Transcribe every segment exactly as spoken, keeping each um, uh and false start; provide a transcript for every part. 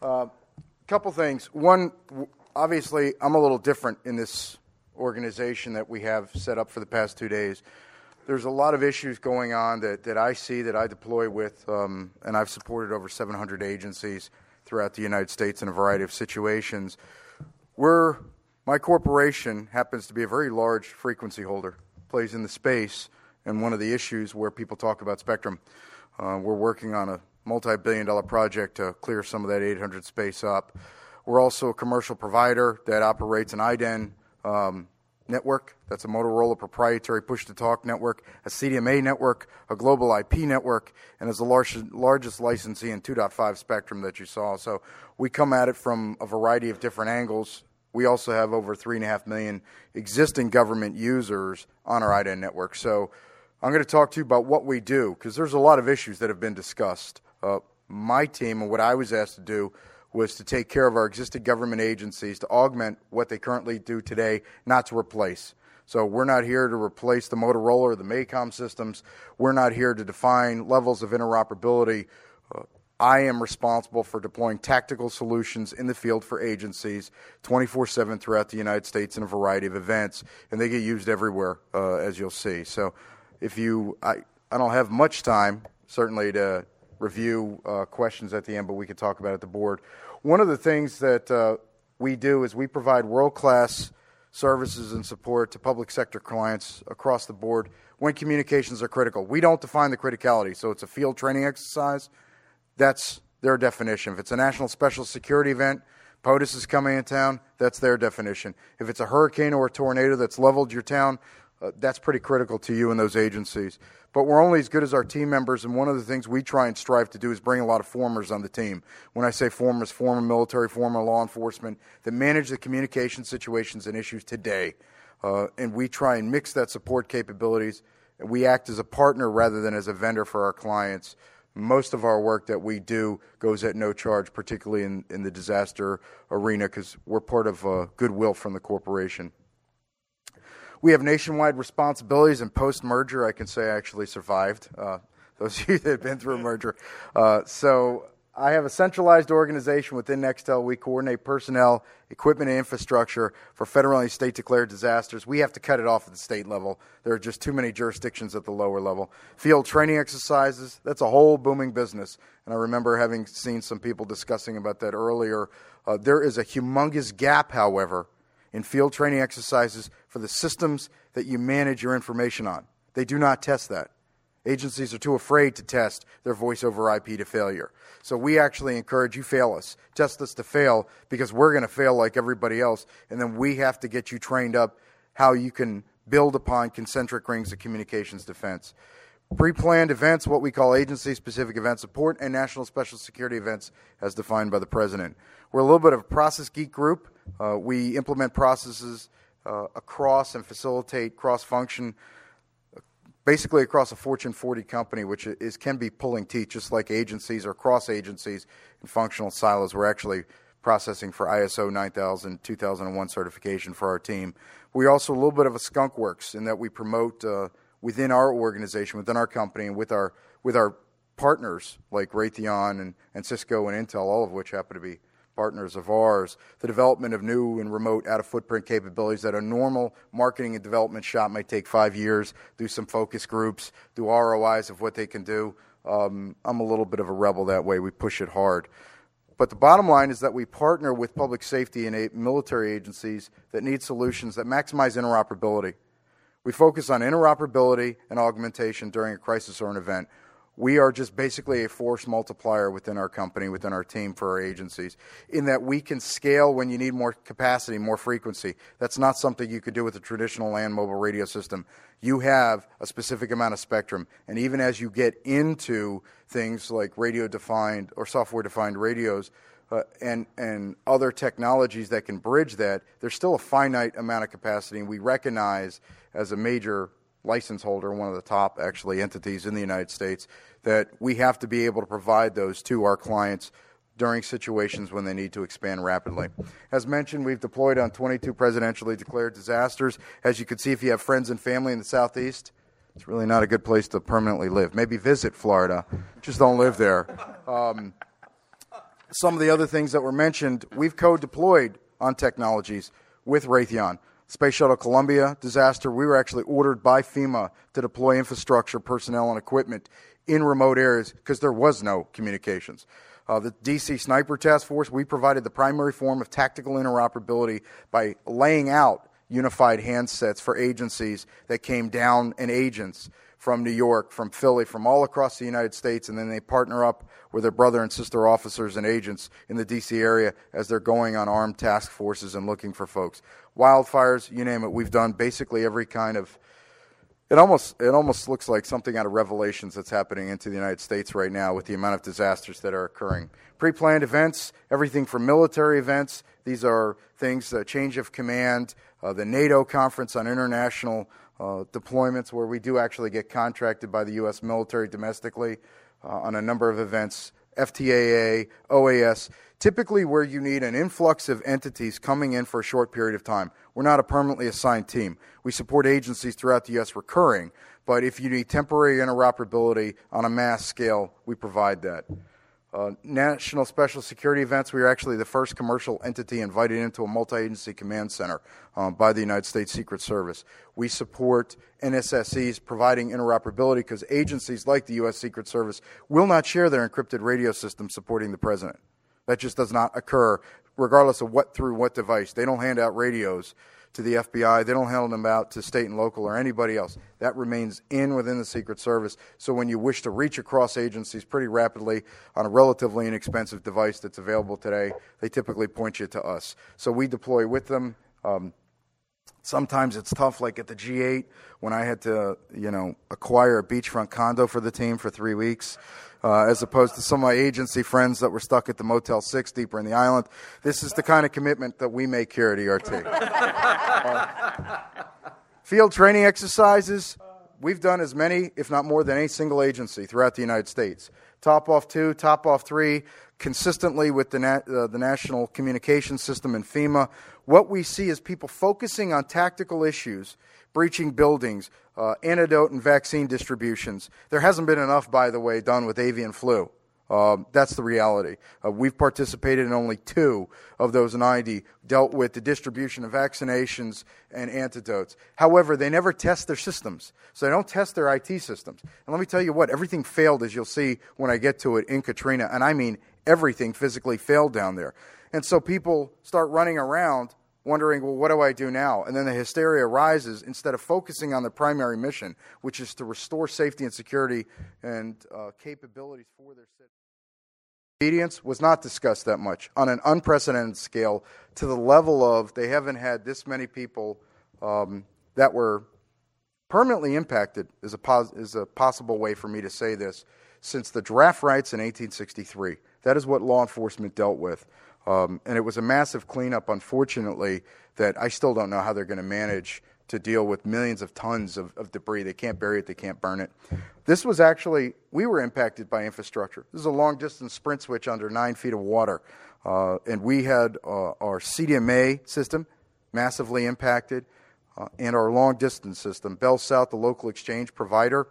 Uh, couple things. One, obviously, I'm a little different in this organization that we have set up for the past two days. There's a lot of issues going on that, that I see, that I deploy with, um, and I've supported over seven hundred agencies throughout the United States in a variety of situations. We're, my corporation happens to be a very large frequency holder, plays in the space, and one of the issues where people talk about spectrum. Uh, we're working on a multi-billion dollar project to clear some of that eight hundred space up. We're also a commercial provider that operates an I D E N um, network. That's a Motorola proprietary push-to-talk network, a C D M A network, a global I P network, and is the largest, largest licensee in two point five spectrum that you saw. So we come at it from a variety of different angles. We also have over three and a half million existing government users on our I D E N network. So I'm going to talk to you about what we do, because there's a lot of issues that have been discussed. Uh, my team and what I was asked to do was to take care of our existing government agencies, to augment what they currently do today, not to replace. So we're not here to replace the Motorola or the MACOM systems. We're not here to define levels of interoperability. Uh, I am responsible for deploying tactical solutions in the field for agencies twenty-four seven throughout the United States in a variety of events, and they get used everywhere, uh, as you'll see. So if you, I, I don't have much time, certainly, to review uh, questions at the end, but we could talk about it at the board. One of the things that uh, we do is we provide world-class services and support to public sector clients across the board when communications are critical. We don't define the criticality, so it's a field training exercise. That's their definition. If it's a national special security event, POTUS is coming in town, that's their definition. If it's a hurricane or a tornado that's leveled your town, Uh, that's pretty critical to you and those agencies. But we're only as good as our team members, and one of the things we try and strive to do is bring a lot of formers on the team. When I say formers, former military, former law enforcement, that manage the communication situations and issues today. Uh, and we try and mix that support capabilities. And we act as a partner rather than as a vendor for our clients. Most of our work that we do goes at no charge, particularly in, in the disaster arena, because we're part of uh, goodwill from the corporation. We have nationwide responsibilities, and post-merger, I can say I actually survived, uh, those of you that have been through a merger. Uh, so I have a centralized organization within Nextel. We coordinate personnel, equipment, and infrastructure for federal and state-declared disasters. We have to cut it off at the state level. There are just too many jurisdictions at the lower level. Field training exercises, that's a whole booming business. And I remember having seen some people discussing about that earlier. Uh, there is a humongous gap, however, in field training exercises for the systems that you manage your information on. They do not test that. Agencies are too afraid to test their voice over I P to failure. So we actually encourage you fail us. Test us to fail, because we're going to fail like everybody else, and then we have to get you trained up how you can build upon concentric rings of communications defense. Pre-planned events, what we call agency-specific event support, and national special security events as defined by the President. We're a little bit of a process geek group. Uh, we implement processes uh, across and facilitate cross-function, basically across a Fortune forty company, which is can be pulling teeth, just like agencies or cross-agencies in functional silos. We're actually processing for I S O nine thousand, two thousand one certification for our team. We're also a little bit of a skunk works in that we promote uh, within our organization, within our company, and with our with our partners like Raytheon and, and Cisco and Intel, all of which happen to be partners of ours, the development of new and remote out-of-footprint capabilities that a normal marketing and development shop might take five years, do some focus groups, do R O Is of what they can do. Um, I'm a little bit of a rebel that way. We push it hard. But the bottom line is that we partner with public safety and military agencies that need solutions that maximize interoperability. We focus on interoperability and augmentation during a crisis or an event. We are just basically a force multiplier within our company, within our team for our agencies, in that we can scale when you need more capacity, more frequency. That's not something you could do with a traditional land mobile radio system. You have a specific amount of spectrum, and even as you get into things like radio-defined or software-defined radios uh, and, and other technologies that can bridge that, there's still a finite amount of capacity, and we recognize as a major license holder, one of the top, actually, entities in the United States, that we have to be able to provide those to our clients during situations when they need to expand rapidly. As mentioned, we've deployed on twenty-two presidentially declared disasters. As you can see, if you have friends and family in the Southeast, it's really not a good place to permanently live. Maybe visit Florida, just don't live there. Um, some of the other things that were mentioned, we've co-deployed on technologies with Raytheon. Space Shuttle Columbia disaster, we were actually ordered by FEMA to deploy infrastructure, personnel, and equipment in remote areas because there was no communications. Uh, the D C Sniper Task Force, we provided the primary form of tactical interoperability by laying out unified handsets for agencies that came down and agents from New York, from Philly, from all across the United States, and then they partner up with their brother and sister officers and agents in the D C area as they're going on armed task forces and looking for folks. Wildfires, you name it, we've done basically every kind of, it almost it almost looks like something out of Revelations that's happening into the United States right now with the amount of disasters that are occurring. Pre-planned events, everything from military events, these are things, uh, change of command, uh, the NATO conference on international Uh, deployments where we do actually get contracted by the U S military domestically uh, on a number of events, F T A A, O A S, typically where you need an influx of entities coming in for a short period of time. We're not a permanently assigned team. We support agencies throughout the U S recurring, but if you need temporary interoperability on a mass scale, we provide that. Uh, national special security events, we are actually the first commercial entity invited into a multi-agency command center uh, by the United States Secret Service. We support N S S Es providing interoperability because agencies like the U S Secret Service will not share their encrypted radio system supporting the president. That just does not occur regardless of what through what device. They don't hand out radios to the F B I. They don't hand them out to state and local or anybody else. That remains in within the Secret Service. So when you wish to reach across agencies pretty rapidly on a relatively inexpensive device that's available today, they typically point you to us. So we deploy with them. Um, sometimes it's tough, like at the G eight when I had to, you know, acquire a beachfront condo for the team for three weeks. Uh, as opposed to some of my agency friends that were stuck at the Motel six deeper in the island. This is the kind of commitment that we make here at E R T. uh, field training exercises, we've done as many, if not more, than any single agency throughout the United States. Top off two, top off three, consistently with the, na- uh, the National Communication System and FEMA. What we see is people focusing on tactical issues, breaching buildings, uh, antidote and vaccine distributions. There hasn't been enough, by the way, done with avian flu. Um, that's the reality. Uh, we've participated in only two of those ninety, dealt with the distribution of vaccinations and antidotes. However, they never test their systems, so they don't test their I T systems. And let me tell you what, everything failed, as you'll see when I get to it, in Katrina, and I mean everything physically failed down there. And so people start running around wondering, well, what do I do now? And then the hysteria rises instead of focusing on the primary mission, which is to restore safety and security and uh, capabilities for their citizens. Obedience was not discussed that much on an unprecedented scale to the level of they haven't had this many people um, that were permanently impacted, is a, pos- is a possible way for me to say this, since the draft rights in eighteen sixty-three. That is what law enforcement dealt with. Um, and it was a massive cleanup, unfortunately, that I still don't know how they're going to manage to deal with millions of tons of, of debris. They can't bury it. They can't burn it. This was actually, we were impacted by infrastructure. This is a long-distance sprint switch under nine feet of water. Uh, and we had uh, our C D M A system massively impacted uh, and our long-distance system. Bell South, the local exchange provider,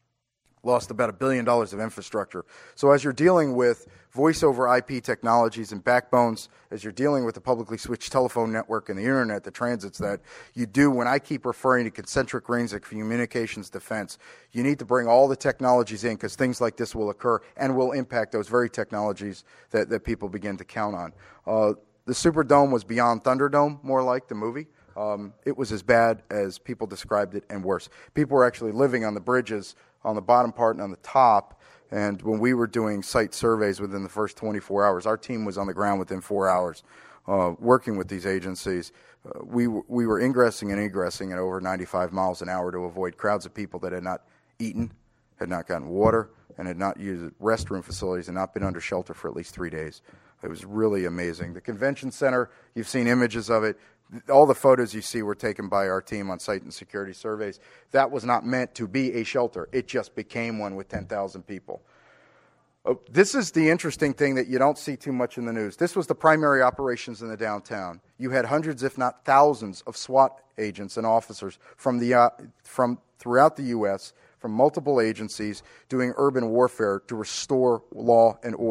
lost about a billion dollars of infrastructure. So as you're dealing with voice over I P technologies and backbones, as you're dealing with the publicly switched telephone network and the internet that transits that, you do, when I keep referring to concentric rings of communications defense, you need to bring all the technologies in because things like this will occur and will impact those very technologies that, that people begin to count on. Uh, the Superdome was beyond Thunderdome, more like the movie. Um, it was as bad as people described it and worse. People were actually living on the bridges on the bottom part and on the top. And when we were doing site surveys within the first twenty-four hours, our team was on the ground within four hours uh, working with these agencies. Uh, we, w- we were ingressing and egressing at over ninety-five miles an hour to avoid crowds of people that had not eaten, had not gotten water, and had not used restroom facilities and not been under shelter for at least three days. It was really amazing. The convention center, you've seen images of it. All the photos you see were taken by our team on site and security surveys. That was not meant to be a shelter. It just became one with ten thousand people. Oh, this is the interesting thing that you don't see too much in the news. This was the primary operations in the downtown. You had hundreds, if not thousands, of SWAT agents and officers from the uh, from throughout the U S, from multiple agencies, doing urban warfare to restore law and order.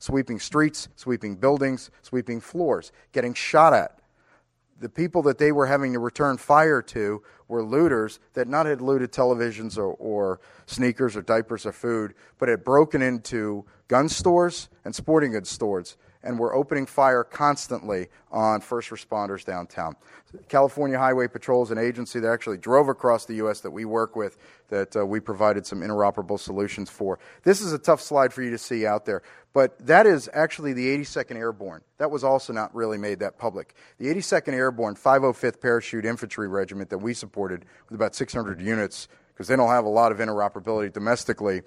sweeping streets, sweeping buildings, sweeping floors, getting shot at. The people that they were having to return fire to were looters that not had looted televisions or, or sneakers or diapers or food, but had broken into gun stores and sporting goods stores and were opening fire constantly on first responders downtown. California Highway Patrol is an agency that actually drove across the U S that we work with, that uh, we provided some interoperable solutions for. This is a tough slide for you to see out there, but that is actually the eighty-second Airborne. That was also not really made that public. The eighty-second Airborne five oh fifth Parachute Infantry Regiment that we supported with about six hundred units, because they don't have a lot of interoperability domestically,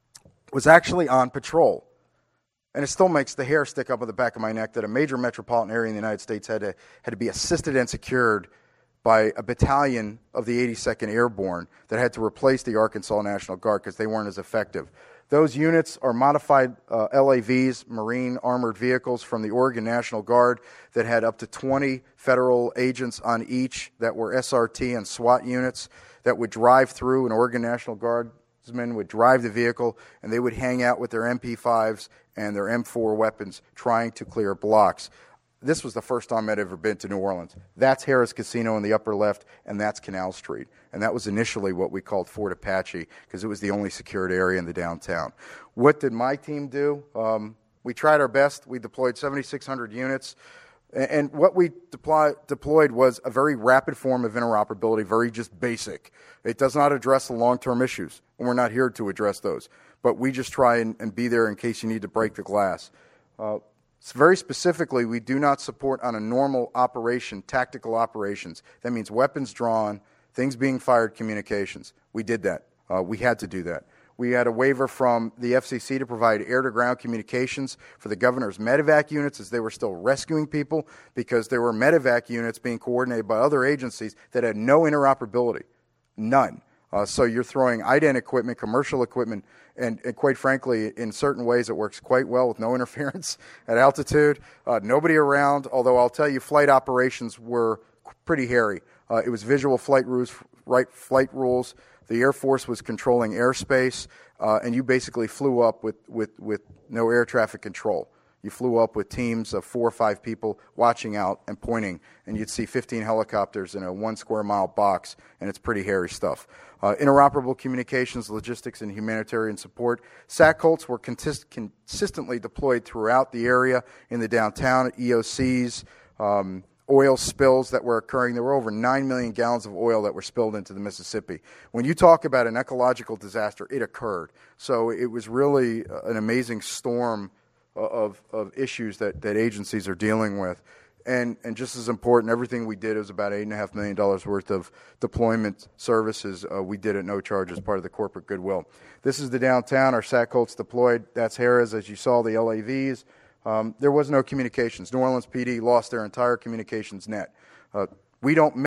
was actually on patrol. And it still makes the hair stick up on the back of my neck that a major metropolitan area in the United States had to, had to be assisted and secured by a battalion of the eighty-second Airborne that had to replace the Arkansas National Guard because they weren't as effective. Those units are modified uh, L A Vs, Marine Armored Vehicles from the Oregon National Guard that had up to twenty federal agents on each that were S R T and SWAT units that would drive through. An Oregon National Guardsman would drive the vehicle, and they would hang out with their M P fives and their M four weapons trying to clear blocks. This was the first time I'd ever been to New Orleans. That's Harrah's Casino in the upper left, and that's Canal Street. And that was initially what we called Fort Apache because it was the only secured area in the downtown. What did my team do? Um, we tried our best. We deployed seventy-six hundred units. And what we deploy, deployed was a very rapid form of interoperability, very just basic. It does not address the long-term issues, and we're not here to address those. But we just try and, and be there in case you need to break the glass. Uh, very specifically, we do not support on a normal operation, tactical operations. That means weapons drawn, things being fired, communications. We did that. Uh, we had to do that. We had a waiver from the F C C to provide air-to-ground communications for the governor's medevac units as they were still rescuing people, because there were medevac units being coordinated by other agencies that had no interoperability, none. Uh, so you're throwing I D E N equipment, commercial equipment, and, and quite frankly, in certain ways it works quite well with no interference at altitude, uh, nobody around, although I'll tell you flight operations were pretty hairy. Uh, it was visual flight rules, right, flight rules. The Air Force was controlling airspace, uh, and you basically flew up with, with, with no air traffic control. You flew up with teams of four or five people watching out and pointing, and you'd see fifteen helicopters in a one square mile box, and it's pretty hairy stuff. Uh, interoperable communications, logistics, and humanitarian support. S A C Colts were consist- consistently deployed throughout the area in the downtown, E O Cs, um, oil spills that were occurring. There were over nine million gallons of oil that were spilled into the Mississippi. When you talk about an ecological disaster, it occurred. So it was really an amazing storm of, of issues that, that agencies are dealing with. And, and just as important, everything we did was about eight point five million dollars worth of deployment services uh, we did at no charge as part of the corporate goodwill. This is the downtown. Our S A C Colts deployed. That's Harrah's, as you saw, the L A Vs. Um, there was no communications. New Orleans P D lost their entire communications net. Uh, we don't